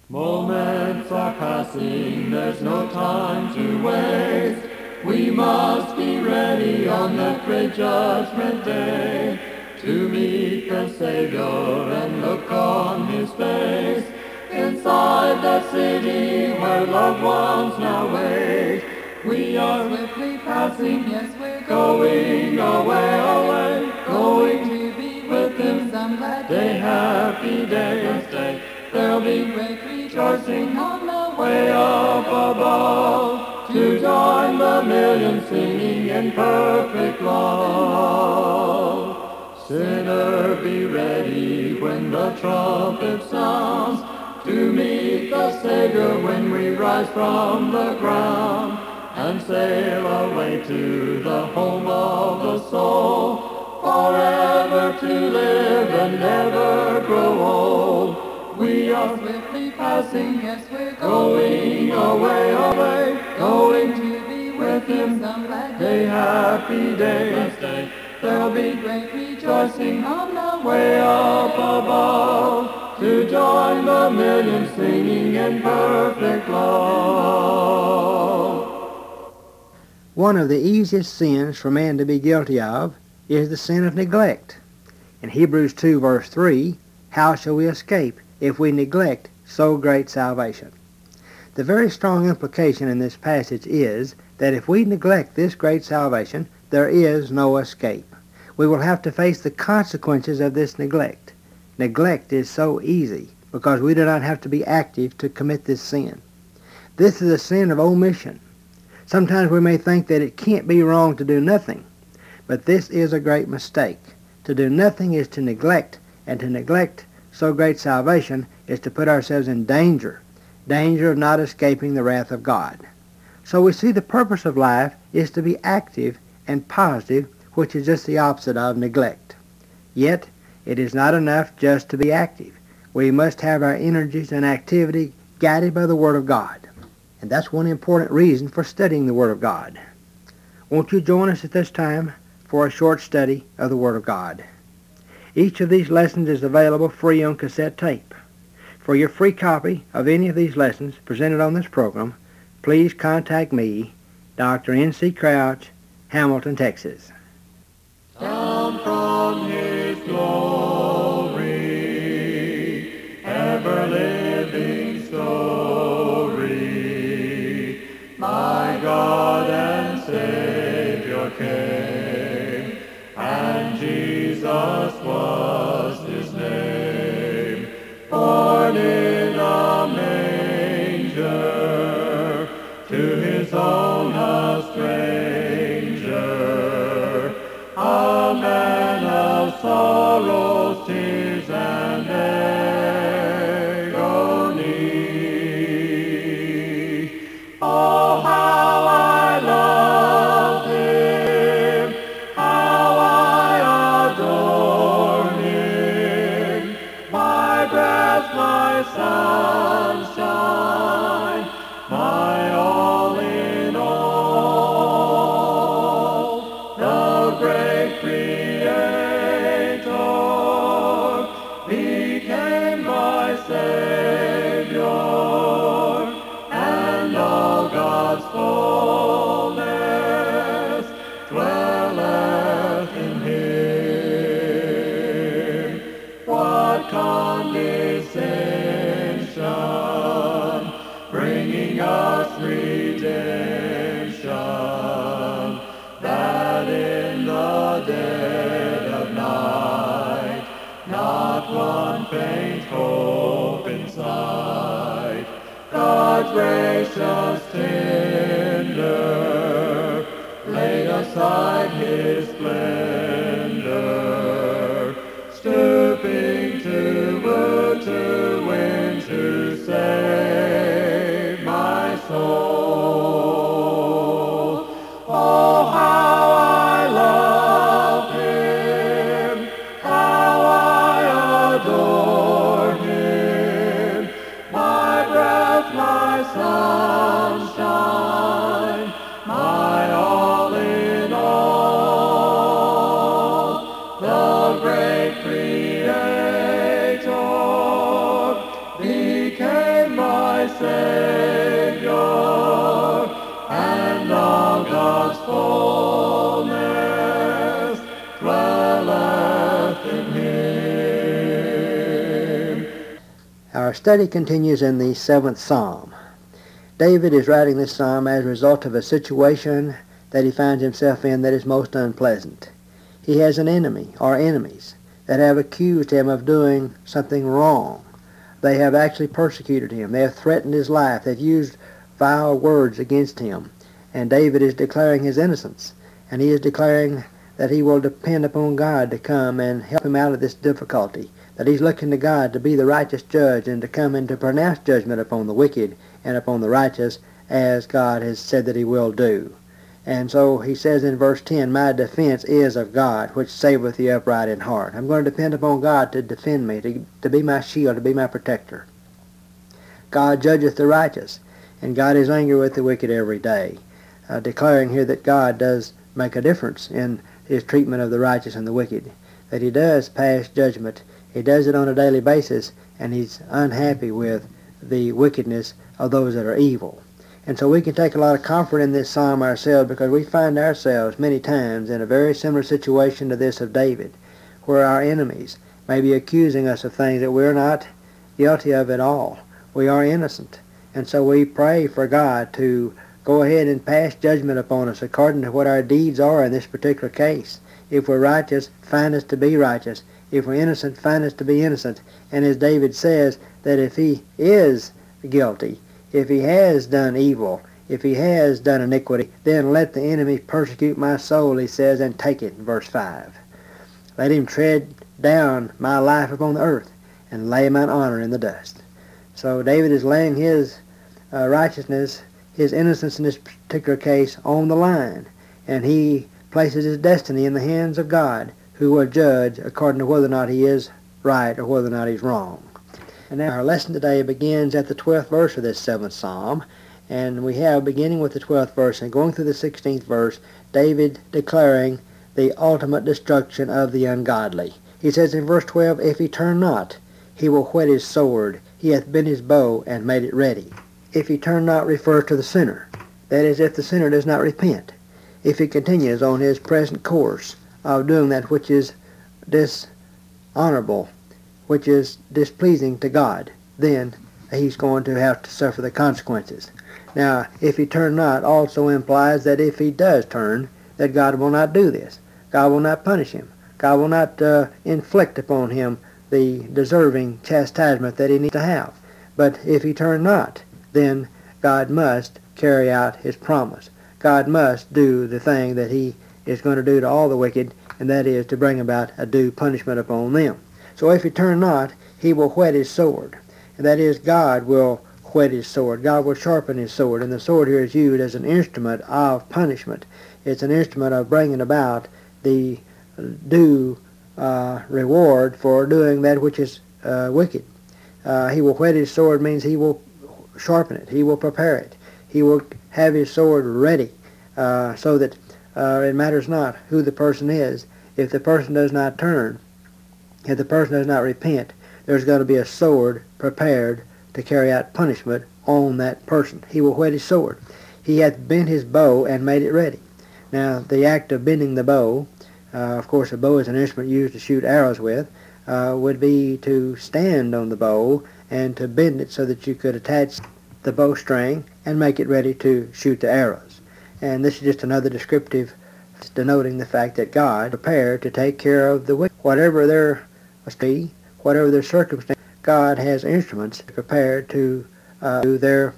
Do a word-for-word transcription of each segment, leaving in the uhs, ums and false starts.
Moments are passing, there's no time to waste. We must be ready on that great judgment day to meet the Savior and look on His face. Inside the city where loved ones now wait, we are swiftly passing, yes, we're going away, away, going to be with Him some glad day, happy day. day. There'll be great rejoicing on the way up above, to join the millions singing in perfect love. Sinner, be ready when the trumpet sounds, to meet the Savior when we rise from the ground, and sail away to the home of the soul, forever to live and never grow old. We are swiftly passing, yes, we're going away, away, going to be with Him some glad day, happy day. day. There'll be great rejoicing on the way up above, to join the millions singing in perfect love. One of the easiest sins for man to be guilty of is the sin of neglect. In Hebrews two verse three, how shall we escape if we neglect so great salvation? The very strong implication in this passage is that if we neglect this great salvation, there is no escape. We will have to face the consequences of this neglect. Neglect is so easy because we do not have to be active to commit this sin. This is a sin of omission. Sometimes we may think that it can't be wrong to do nothing, but this is a great mistake. To do nothing is to neglect, and to neglect so great salvation is to put ourselves in danger, danger of not escaping the wrath of God. So we see the purpose of life is to be active and positive, which is just the opposite of neglect. Yet, it is not enough just to be active. We must have our energies and activity guided by the Word of God. And that's one important reason for studying the Word of God. Won't you join us at this time for a short study of the Word of God? Each of these lessons is available free on cassette tape. For your free copy of any of these lessons presented on this program, please contact me, Doctor N C Crouch, Hamilton, Texas. Down from His glory, ever-living story, my God and Savior came, and Jesus was His name, born in a manger, to His own a stranger, a man of sorrows, tears, and agony. Oh, how I love Him, how I adore Him, my breath, my sunshine, my all in all, the great Creator became my Savior, and all God's fullness dwelleth in Him. What condescension, bringing us redemption, that in the dead of night not one faint hope in sight, God's gracious tender laid aside His splendor, stooping to woo, to win, to save my soul. Oh, how I love Him, how I adore Him, my breath, my sun. Our study continues in the seventh Psalm. David is writing this psalm as a result of a situation that he finds himself in that is most unpleasant. He has an enemy or enemies that have accused him of doing something wrong. They have actually persecuted him. They have threatened his life. They've used vile words against him. And David is declaring his innocence. And he is declaring that he will depend upon God to come and help him out of this difficulty. That he's looking to God to be the righteous judge and to come and to pronounce judgment upon the wicked and upon the righteous, as God has said that he will do. And so he says in verse ten, "My defense is of God, which saveth the upright in heart." I'm going to depend upon God to defend me, to, to be my shield, to be my protector. God judgeth the righteous, and God is angry with the wicked every day. Uh, declaring here that God does make a difference in his treatment of the righteous and the wicked. That he does pass judgment. He does it on a daily basis, and he's unhappy with the wickedness of those that are evil. And so we can take a lot of comfort in this psalm ourselves, because we find ourselves many times in a very similar situation to this of David, where our enemies may be accusing us of things that we're not guilty of at all. We are innocent. And so we pray for God to go ahead and pass judgment upon us according to what our deeds are in this particular case. If we're righteous, find us to be righteous. If we're innocent, find us to be innocent. And as David says, that if he is guilty, if he has done evil, if he has done iniquity, then let the enemy persecute my soul, he says, and take it, in verse five. Let him tread down my life upon the earth, and lay mine honor in the dust. So David is laying his uh, righteousness, his innocence in this particular case, on the line, and he places his destiny in the hands of God, who will judge according to whether or not he is right or whether or not he's wrong. And now our lesson today begins at the twelfth verse of this seventh Psalm, and we have, beginning with the twelfth verse and going through the sixteenth verse, David declaring the ultimate destruction of the ungodly. He says in verse twelve, "If he turn not, he will whet his sword. He hath bent his bow and made it ready." If he turn not refers to the sinner. That is, if the sinner does not repent. If he continues on his present course of doing that which is dishonorable, which is displeasing to God, then he's going to have to suffer the consequences. Now, if he turn not also implies that if he does turn, that God will not do this. God will not punish him. God will not uh, inflict upon him the deserving chastisement that he needs to have. But if he turn not, then God must carry out his promise. God must do the thing that he is going to do to all the wicked, and that is to bring about a due punishment upon them. So if he turn not, he will whet his sword. And that is, God will whet his sword. God will sharpen his sword. And the sword here is used as an instrument of punishment. It's an instrument of bringing about the due uh, reward for doing that which is uh, wicked. Uh, he will whet his sword means he will sharpen it. He will prepare it. He will have his sword ready uh, so that uh, it matters not who the person is. If the person does not turn, if the person does not repent, there's going to be a sword prepared to carry out punishment on that person. He will whet his sword. He hath bent his bow and made it ready. Now, the act of bending the bow, uh, of course, a bow is an instrument used to shoot arrows with, uh, would be to stand on the bow and to bend it so that you could attach the bowstring and make it ready to shoot the arrows. And this is just another descriptive denoting the fact that God prepared to take care of the wicked. Whatever their be, whatever their circumstance, God has instruments prepared to uh, do their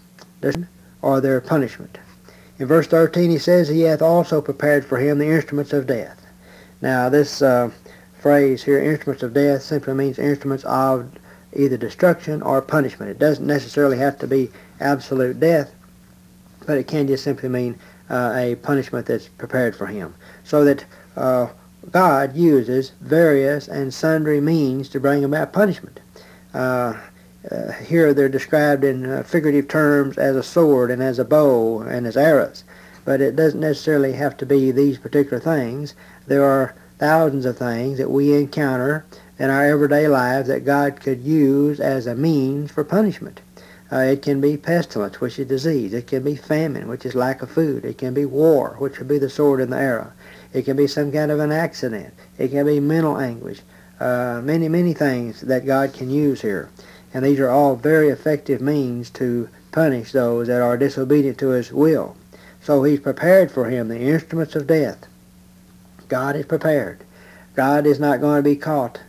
or their punishment. In verse thirteen he says, "He hath also prepared for him the instruments of death." Now this uh, phrase here, instruments of death, simply means instruments of either destruction or punishment. It doesn't necessarily have to be absolute death, but it can just simply mean uh, a punishment that's prepared for him. So that uh, God uses various and sundry means to bring about punishment. Uh, uh, here they're described in uh, figurative terms as a sword and as a bow and as arrows. But it doesn't necessarily have to be these particular things. There are thousands of things that we encounter in our everyday lives that God could use as a means for punishment. Uh, it can be pestilence, which is disease. It can be famine, which is lack of food. It can be war, which would be the sword and the arrow. It can be some kind of an accident. It can be mental anguish. Uh, many, many things that God can use here. And these are all very effective means to punish those that are disobedient to his will. So he's prepared for him the instruments of death. God is prepared. God is not going to be caught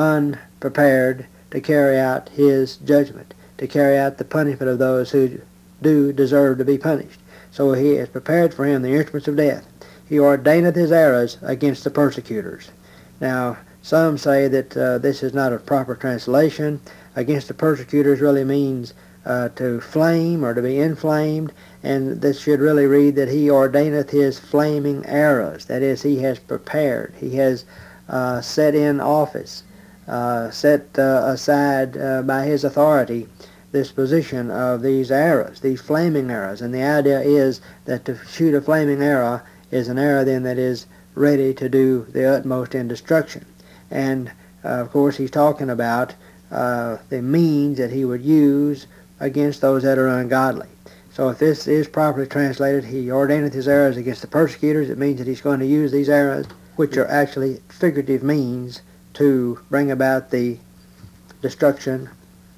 unprepared to carry out his judgment, to carry out the punishment of those who do deserve to be punished. So he has prepared for him the instruments of death. He ordaineth his arrows against the persecutors. Now, some say that uh, this is not a proper translation. Against the persecutors really means uh, to flame or to be inflamed, and this should really read that he ordaineth his flaming arrows. That is, he has prepared. He has uh, set in office, uh, set uh, aside uh, by his authority this position of these arrows, these flaming arrows. And the idea is that to shoot a flaming arrow is an arrow then that is ready to do the utmost in destruction. And uh, of course he's talking about uh, the means that he would use against those that are ungodly. So if this is properly translated, he ordaineth his arrows against the persecutors, it means that he's going to use these arrows, which are actually figurative means, to bring about the destruction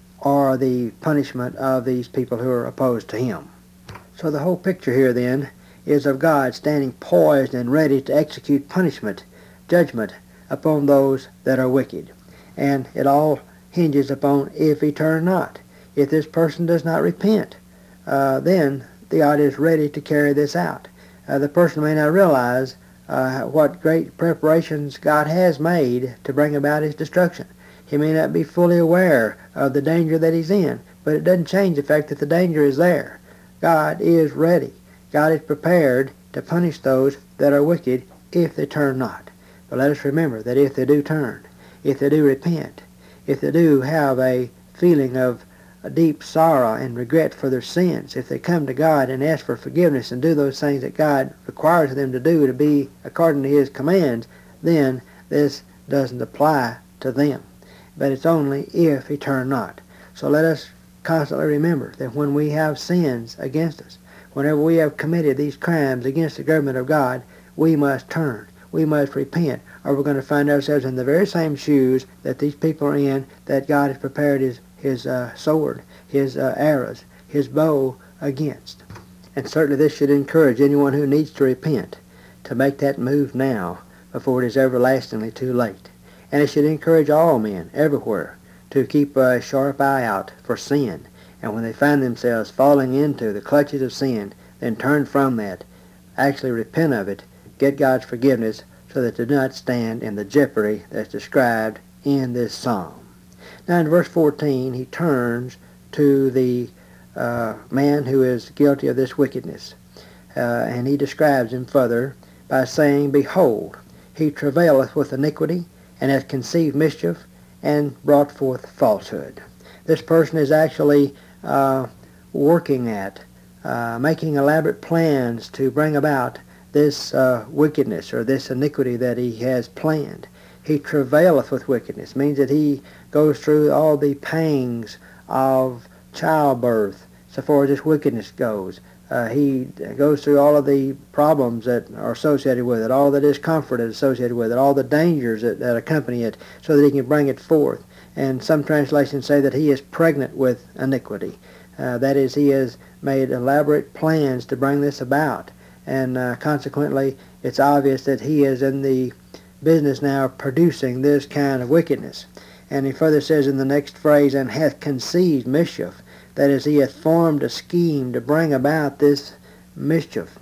or the punishment of these people who are opposed to him. So the whole picture here then is of God standing poised and ready to execute punishment, judgment upon those that are wicked. And it all hinges upon if he turn not. If this person does not repent, uh, then God is ready to carry this out. Uh, the person may not realize uh, what great preparations God has made to bring about his destruction. He may not be fully aware of the danger that he's in, but it doesn't change the fact that the danger is there. God is ready. God is prepared to punish those that are wicked if they turn not. But let us remember that if they do turn, if they do repent, if they do have a feeling of a deep sorrow and regret for their sins, if they come to God and ask for forgiveness and do those things that God requires them to do to be according to his commands, then this doesn't apply to them. But it's only if he turn not. So let us constantly remember that when we have sins against us, whenever we have committed these crimes against the government of God, we must turn. We must repent, or we're going to find ourselves in the very same shoes that these people are in, that God has prepared his, his uh, sword, his uh, arrows, his bow against. And certainly this should encourage anyone who needs to repent to make that move now before it is everlastingly too late. And it should encourage all men everywhere to keep a sharp eye out for sin. And when they find themselves falling into the clutches of sin, then turn from that, actually repent of it, get God's forgiveness, so that they do not stand in the jeopardy that's described in this psalm. Now in verse fourteen, he turns to the uh, man who is guilty of this wickedness. Uh, and he describes him further by saying, Behold, he travaileth with iniquity, and hath conceived mischief, and brought forth falsehood. This person is actually uh, working at, uh, making elaborate plans to bring about this uh, wickedness or this iniquity that he has planned. He travaileth with wickedness, means that he goes through all the pangs of childbirth so far as this wickedness goes. Uh, he goes through all of the problems that are associated with it, all the discomfort that's associated with it, all the dangers that, that accompany it, so that he can bring it forth. And some translations say that he is pregnant with iniquity. Uh, that is, he has made elaborate plans to bring this about. And uh, consequently, it's obvious that he is in the business now of producing this kind of wickedness. And he further says in the next phrase, and hath conceived mischief. That is, he hath formed a scheme to bring about this mischief.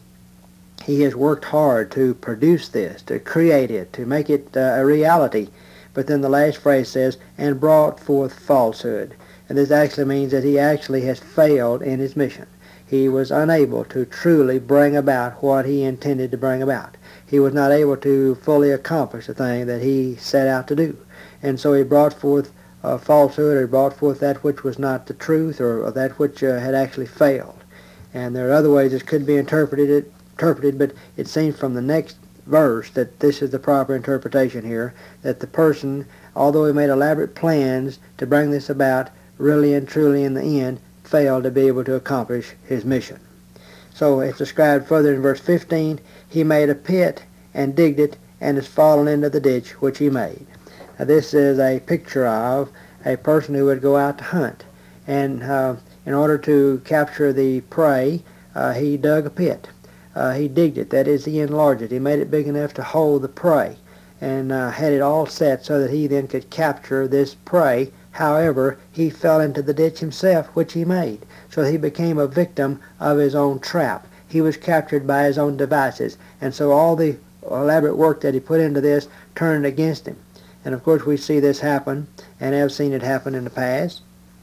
He has worked hard to produce this, to create it, to make it uh, a reality. But then the last phrase says, and brought forth falsehood. And this actually means that he actually has failed in his mission. He was unable to truly bring about what he intended to bring about. He was not able to fully accomplish the thing that he set out to do. And so he brought forth uh, falsehood, or brought forth that which was not the truth, or, or that which uh, had actually failed. And there are other ways this could be interpreted, interpreted, but it seems from the next verse that this is the proper interpretation here, that the person, although he made elaborate plans to bring this about, really and truly in the end failed to be able to accomplish his mission. So it's described further in verse fifteen, he made a pit and digged it, and is fallen into the ditch which he made. Now this is a picture of a person who would go out to hunt. And uh, in order to capture the prey, uh, he dug a pit. Uh, he digged it, that is, he enlarged it. He made it big enough to hold the prey, and uh, had it all set so that he then could capture this prey. However, he fell into the ditch himself, which he made. So he became a victim of his own trap. He was captured by his own devices. And so all the elaborate work that he put into this turned against him. And of course we see this happen, and have seen it happen in the past,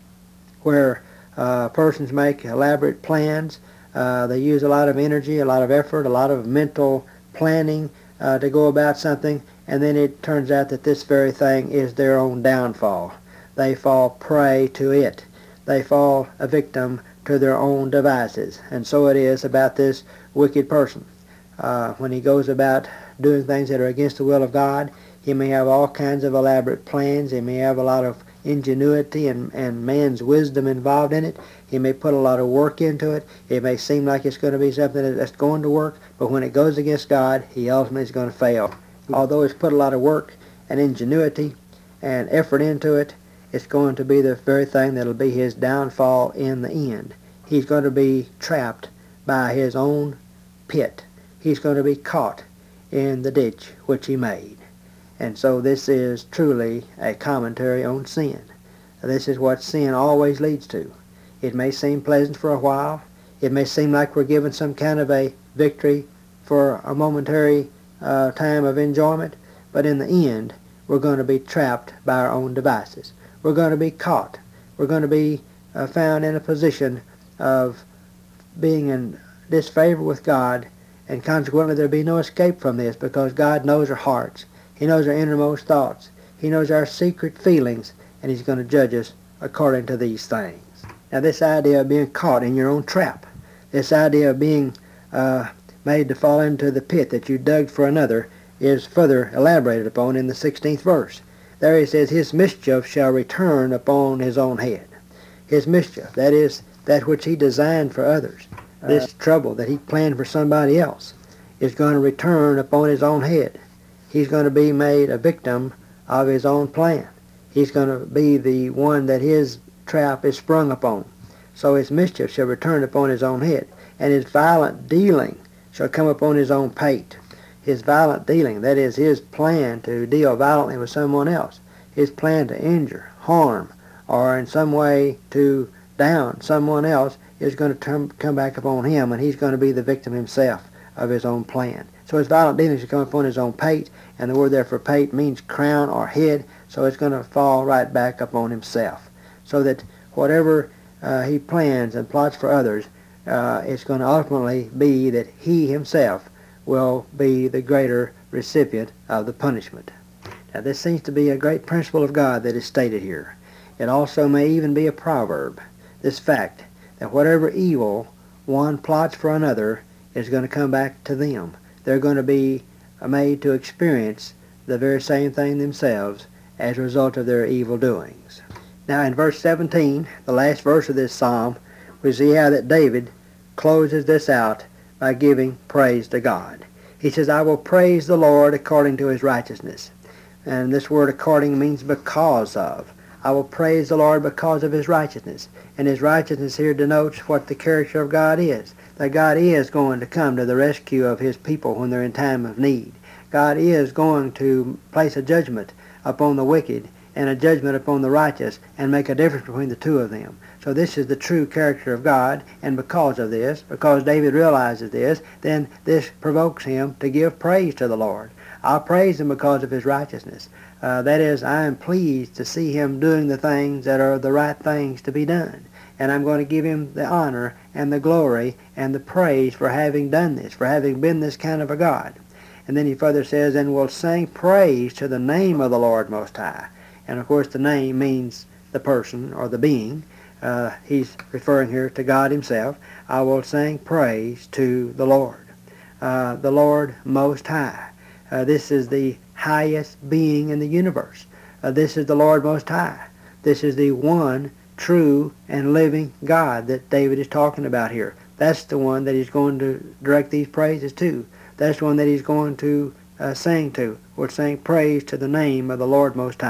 where uh, persons make elaborate plans. Uh, they use a lot of energy, a lot of effort, a lot of mental planning uh, to go about something, and then it turns out that this very thing is their own downfall. They fall prey to it. They fall a victim to their own devices. And so it is about this wicked person. Uh, when he goes about doing things that are against the will of God, he may have all kinds of elaborate plans. He may have a lot of ingenuity and, and man's wisdom involved in it. He may put a lot of work into it. It may seem like it's going to be something that's going to work, but when it goes against God, he ultimately is going to fail. Although he's put a lot of work and ingenuity and effort into it, it's going to be the very thing that'll be his downfall in the end. He's going to be trapped by his own pit. He's going to be caught in the ditch which he made. And so this is truly a commentary on sin. This is what sin always leads to. It may seem pleasant for a while. It may seem like we're given some kind of a victory for a momentary uh, time of enjoyment, but in the end, we're going to be trapped by our own devices. We're going to be caught. We're going to be uh, found in a position of being in disfavor with God, and consequently there'll be no escape from this, because God knows our hearts. He knows our innermost thoughts. He knows our secret feelings, and he's going to judge us according to these things. Now this idea of being caught in your own trap, this idea of being uh, made to fall into the pit that you dug for another, is further elaborated upon in the sixteenth verse. There he says, his mischief shall return upon his own head. His mischief, that is, that which he designed for others, uh, this trouble that he planned for somebody else, is going to return upon his own head. He's going to be made a victim of his own plan. He's going to be the one that his trap is sprung upon. So his mischief shall return upon his own head, and his violent dealing shall come upon his own pate. His violent dealing, that is, his plan to deal violently with someone else, his plan to injure, harm, or in some way to down someone else, is going to turn, come back upon him, and he's going to be the victim himself of his own plan. So his violent dealings shall come upon his own pate, and the word there for pate means crown or head, so it's going to fall right back upon himself. So that whatever uh, he plans and plots for others, uh, it's going to ultimately be that he himself will be the greater recipient of the punishment. Now this seems to be a great principle of God that is stated here. It also may even be a proverb, this fact that whatever evil one plots for another is going to come back to them. They're going to be made to experience the very same thing themselves as a result of their evil doings. Now in verse seventeen, the last verse of this psalm, we see how that David closes this out by giving praise to God. He says, I will praise the Lord according to his righteousness. And this word according means because of. I will praise the Lord because of his righteousness. And his righteousness here denotes what the character of God is. That God is going to come to the rescue of his people when they're in time of need. God is going to place a judgment upon the wicked and a judgment upon the righteous and make a difference between the two of them. So this is the true character of God, and because of this, because David realizes this, then this provokes him to give praise to the Lord. I'll praise him because of his righteousness. Uh, that is, I am pleased to see him doing the things that are the right things to be done. And I'm going to give him the honor and the glory and the praise for having done this, for having been this kind of a God. And then he further says, and will sing praise to the name of the Lord Most High. And of course the name means the person or the being. Uh, he's referring here to God himself. I will sing praise to the Lord, uh, the Lord Most High. Uh, this is the highest being in the universe. Uh, this is the Lord Most High. This is the one true and living God that David is talking about here. That's the one that he's going to direct these praises to. That's the one that he's going to uh, sing to. We're saying praise to the name of the Lord Most High.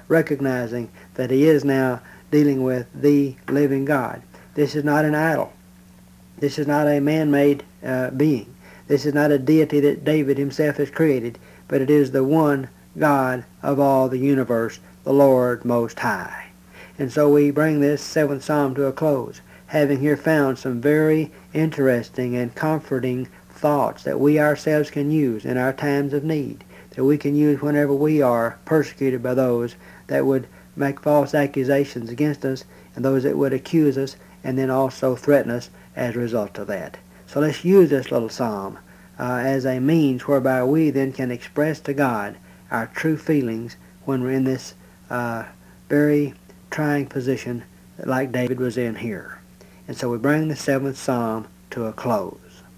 recognizing that he is now dealing with the living God. This is not an idol. This is not a man-made uh, being. This is not a deity that David himself has created, but it is the one God of all the universe, the Lord Most High. And so we bring this seventh Psalm to a close, having here found some very interesting and comforting thoughts that we ourselves can use in our times of need, that we can use whenever we are persecuted by those that would make false accusations against us and those that would accuse us and then also threaten us as a result of that. So let's use this little psalm uh, as a means whereby we then can express to God our true feelings when we're in this uh, very trying position like David was in here. And so we bring the seventh Psalm to a close.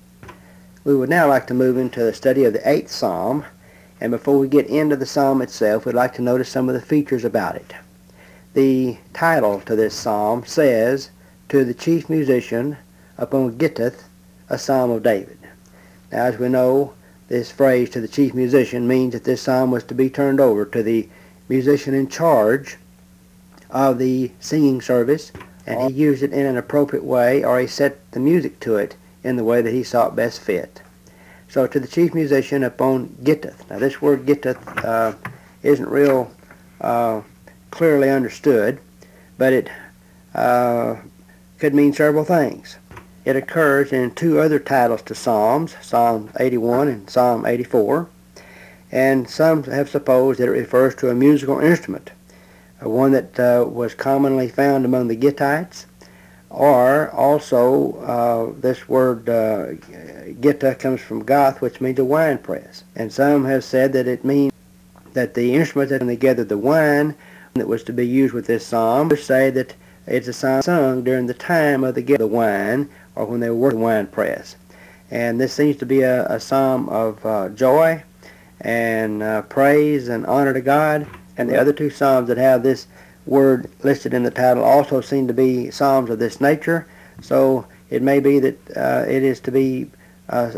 We would now like to move into the study of the eighth Psalm, and before we get into the Psalm itself, we'd like to notice some of the features about it. The title to this Psalm says, "To the chief musician upon Gittith, a Psalm of David." Now, as we know, this phrase, "to the chief musician," means that this psalm was to be turned over to the musician in charge of the singing service, and he used it in an appropriate way, or he set the music to it in the way that he saw it best fit. So, to the chief musician upon Gittith. Now, this word Gittith uh, isn't real uh, clearly understood, but it uh, could mean several things. It occurs in two other titles to Psalms, Psalm eighty-one and Psalm eighty-four, and some have supposed that it refers to a musical instrument, uh, one that uh, was commonly found among the Gittites, or also uh, this word uh, Gitta comes from Goth, which means a wine press, and some have said that it means that the instrument that they gathered the wine that was to be used with this psalm. Others say that it's a psalm sung during the time of the gathering of the wine, or when they were working the wine press. And this seems to be a, a psalm of uh, joy and uh, praise and honor to God. And the other two psalms that have this word listed in the title also seem to be psalms of this nature. So it may be that uh, it is to be uh,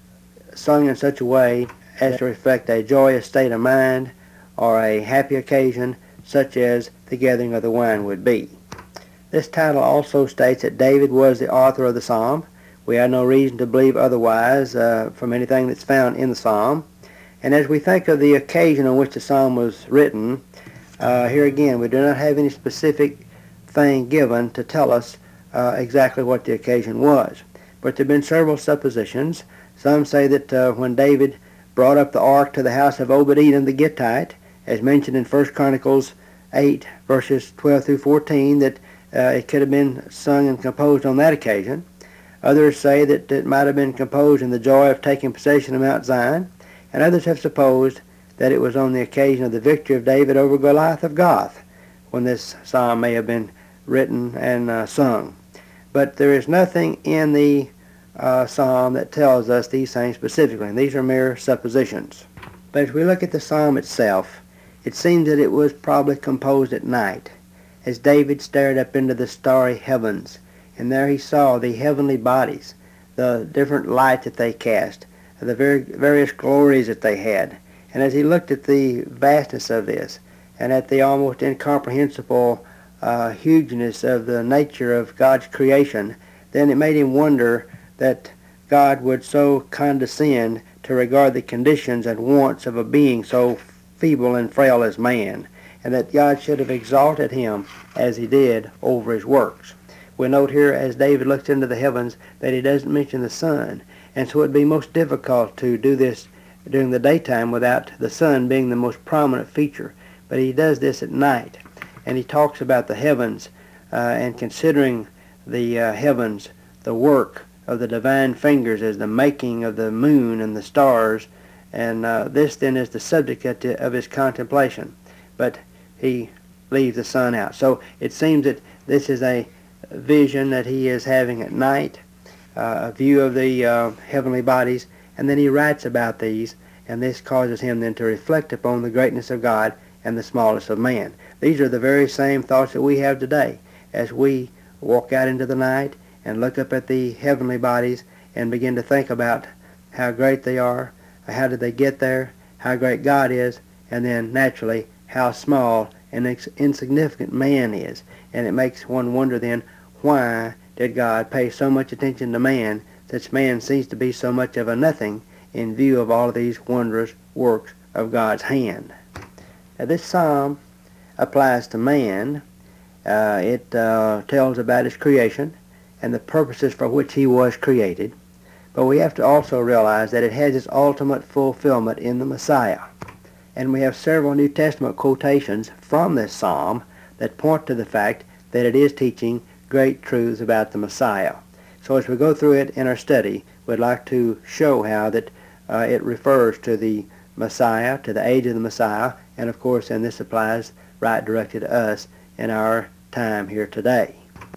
sung in such a way as to reflect a joyous state of mind or a happy occasion, such as the gathering of the wine would be. This title also states that David was the author of the psalm. We have no reason to believe otherwise uh, from anything that's found in the psalm. And as we think of the occasion on which the psalm was written, uh, here again, we do not have any specific thing given to tell us uh, exactly what the occasion was. But there have been several suppositions. Some say that uh, when David brought up the ark to the house of Obed-Edom the Gittite, as mentioned in First Chronicles eight, verses twelve through fourteen, that uh, it could have been sung and composed on that occasion. Others say that it might have been composed in the joy of taking possession of Mount Zion, and others have supposed that it was on the occasion of the victory of David over Goliath of Gath, when this psalm may have been written and uh, sung. But there is nothing in the uh, psalm that tells us these things specifically, and these are mere suppositions. But as we look at the psalm itself, it seems that it was probably composed at night, as David stared up into the starry heavens, and there he saw the heavenly bodies, the different light that they cast, the very various glories that they had. And as he looked at the vastness of this, and at the almost incomprehensible uh, hugeness of the nature of God's creation, then it made him wonder that God would so condescend to regard the conditions and wants of a being so feeble and frail as man, and that God should have exalted him as he did over his works. We note here, as David looks into the heavens, that he doesn't mention the sun, and so it would be most difficult to do this during the daytime without the sun being the most prominent feature. But he does this at night, and he talks about the heavens uh, and considering the uh, heavens, the work of the divine fingers as the making of the moon and the stars, and uh, this then is the subject of his contemplation. But he leaves the sun out. So it seems that this is a vision that he is having at night, uh, a view of the uh, heavenly bodies, and then he writes about these, and this causes him then to reflect upon the greatness of God and the smallness of man. These are the very same thoughts that we have today as we walk out into the night and look up at the heavenly bodies and begin to think about how great they are, how did they get there, how great God is, and then naturally how small and insignificant man is. And it makes one wonder then, why did God pay so much attention to man, since man seems to be so much of a nothing in view of all of these wondrous works of God's hand. Now, this psalm applies to man. Uh, it uh, tells about his creation and the purposes for which he was created. But we have to also realize that it has its ultimate fulfillment in the Messiah. And we have several New Testament quotations from this psalm that point to the fact that it is teaching great truths about the Messiah. So as we go through it in our study, we'd like to show how that uh, it refers to the Messiah, to the age of the Messiah, and of course, and this applies right directly to us in our time here today.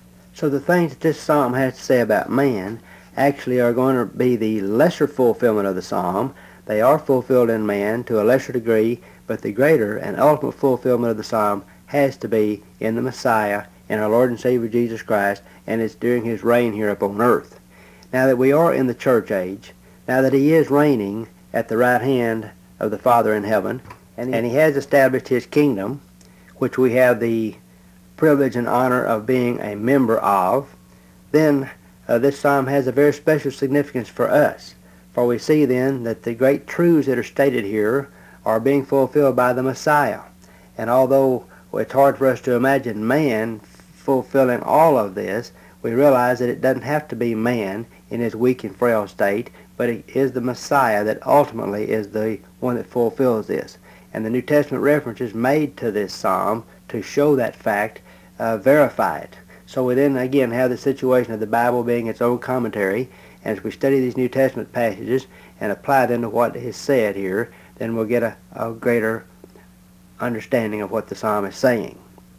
So the things that this psalm has to say about man actually are going to be the lesser fulfillment of the psalm. They are fulfilled in man to a lesser degree, but the greater and ultimate fulfillment of the psalm has to be in the Messiah, in our Lord and Savior Jesus Christ, and it's during his reign here upon earth. Now that we are in the church age, now that he is reigning at the right hand of the Father in heaven, and he, and he has established his kingdom, which we have the privilege and honor of being a member of, then uh, this psalm has a very special significance for us. For we see then that the great truths that are stated here are being fulfilled by the Messiah. And although it's hard for us to imagine man fulfilling all of this, we realize that it doesn't have to be man in his weak and frail state, but it is the Messiah that ultimately is the one that fulfills this. And the New Testament references made to this psalm to show that fact uh, verify it. So we then again have the situation of the Bible being its own commentary. And as we study these New Testament passages and apply them to what is said here, then we'll get a, a greater understanding of what the psalm is saying.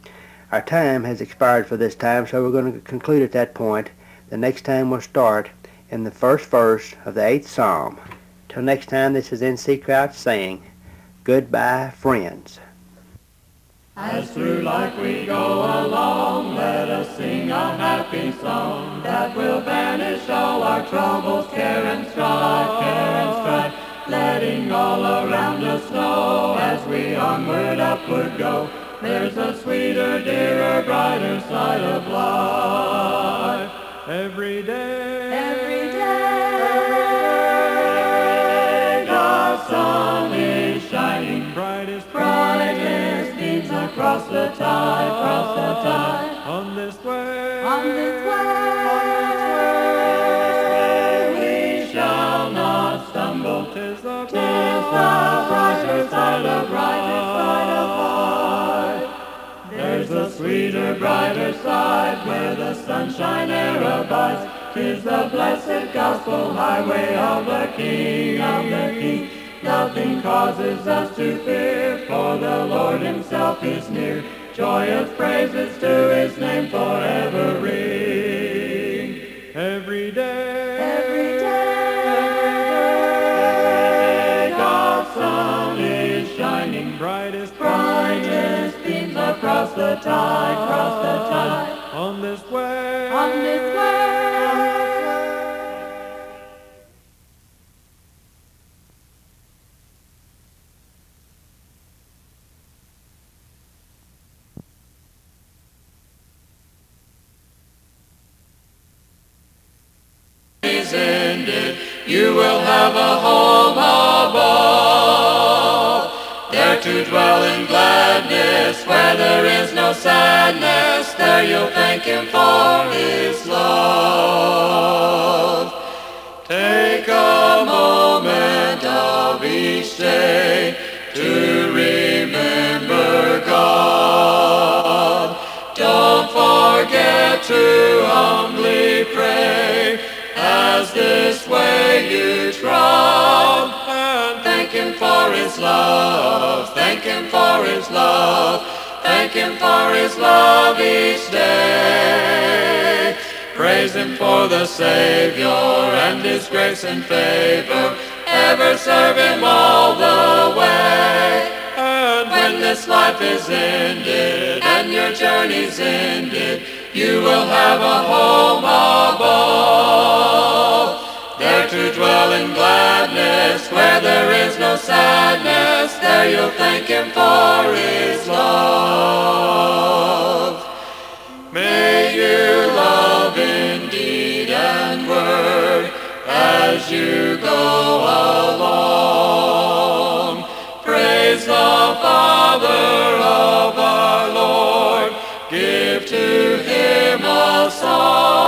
Our time has expired for this time, so we're going to conclude at that point. The next time we'll start in the first verse of the eighth psalm. Till next time, this is N C Crouch saying, goodbye, friends. As through life we go along, let us sing a happy song that will banish all our troubles, care and strife, care and strife, letting all around us know as we onward, upward go. There's a sweeter, dearer, brighter side of life. Every day, every day, God's sun is shining brightest, brightest beams across the tide, across the tide. On this way, on this way, we shall not stumble. 'Tis the, 'tis the brighter side of, brighter side of life. There's a sweeter, brighter side where the sunshine e'er abides. 'Tis the blessed gospel highway of the King, of the King. Nothing causes us to fear, for the Lord himself is near. Joyous praises to his name forever ring. Every day, every day, every day, God's sun is shining brightest, brightest beams across the tide, across the tide. On this way, on this way. Ended, you will have a home above, there to dwell in gladness, where there is no sadness. There you'll thank him for his love. Take a moment of each day to remember God. Don't forget to humbly pray as this way you trod, and thank him for his love, thank him for his love, thank him for his love each day. Praise him for the Savior and his grace and favor, ever serve him all the way. And when this life is ended and your journey's ended, you will have a home above, there to dwell in gladness. gladness. Where there is no sadness, there you'll thank Him for His love. May you love in deed and word as you go along. Praise the Father of our Lord. Give to Him a song.